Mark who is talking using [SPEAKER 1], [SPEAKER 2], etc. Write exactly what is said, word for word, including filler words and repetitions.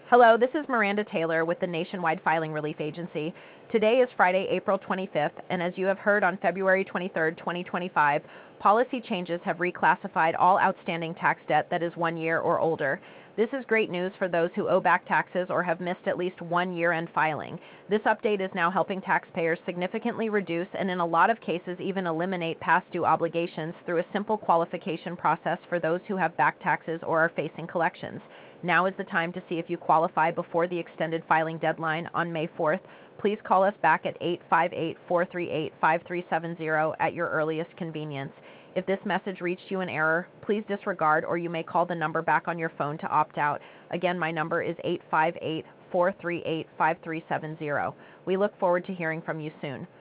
[SPEAKER 1] Hello, this is Miranda Taylor with the Nationwide Filing Relief Agency. Today is Friday, April twenty-fifth, and as you have heard on February twenty-third, twenty twenty-five, policy changes have reclassified all outstanding tax debt that is one year or older. This is great news for those who owe back taxes or have missed at least one year-end filing. This update is now helping taxpayers significantly reduce and in a lot of cases even eliminate past due obligations through a simple qualification process for those who have back taxes or are facing collections. Now is the time to see if you qualify before the extended filing deadline on May fourth. Please call us back at eight five eight, four three eight, five three seven zero at your earliest convenience. If this message reached you in error, please disregard or you may call the number back on your phone to opt out. Again, my number is eight five eight, four three eight, five three seven zero. We look forward to hearing from you soon.